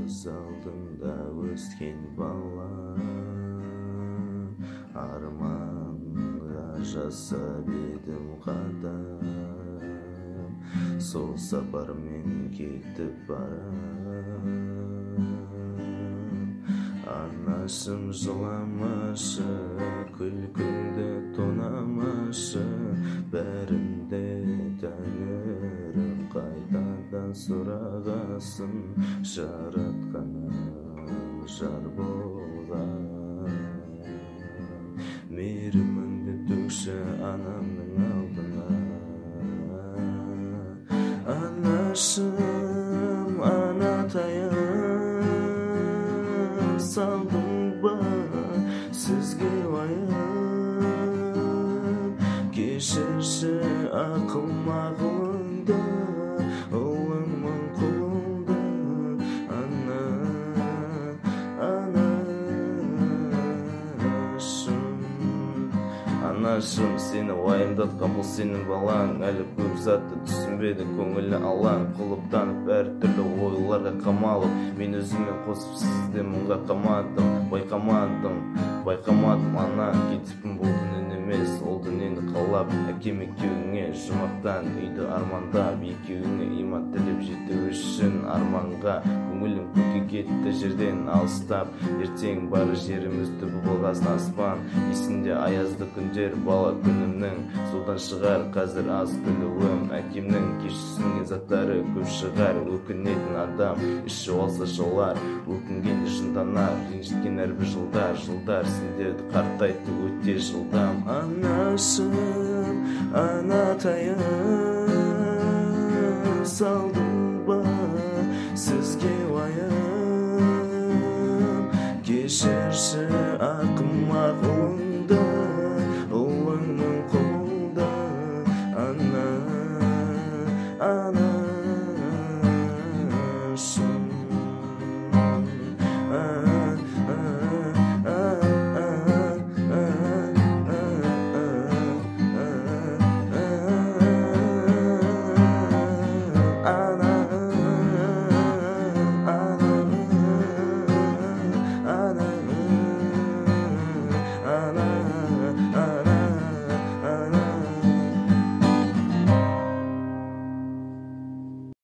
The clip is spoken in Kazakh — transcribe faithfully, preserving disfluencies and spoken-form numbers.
көз алдымда өскен бала, арманға жасап едім қадам, сол сапармен кетіп барам. Анашым жыламашы, күлкіңді тонамашы, бәрінде тәңірім қайтадан сұрағасын, жаратқаным жар болған. Мейіріміңді төкші анамның алдына. Анашым, анатайым, салдың ба сізге уайым? Кешірші ақылмағыңды, ұлыңмын құлыңды. Ана, анашым, анашым, сені уайымдатқан бұл сенің балаң. Әлі көп затты түсінбеді, көңілі алаң. Құлыптанып әртүрлі ойларға қамалып, мен өзіммен қосып сізді мұңға қамадым. Байқамадым, байқамадым, ана кетіппін бұл дүнін емес, ол дүниені қалап. Әкем екеуіңе жұмақтан үйді армандап, екеуіңе иман тілеп жету үшін арманға. Көңілім көкке кетті жерден алыстап, ертең бары жеріміз түбі болғасын аспан. Есінде аязды күндер бала күнімнің, содан шығар қазір аз күлуім. Әкемнің кешісінген заттары көп шығар, өкінетін адам іші алса жолар. Өкінгенде жынданар, ренжіткен әрбір жылдар, жылдар сендерді қартайтты өте жылдам. Анашым, анатайым, салдың ба сізге уайым? Кешірші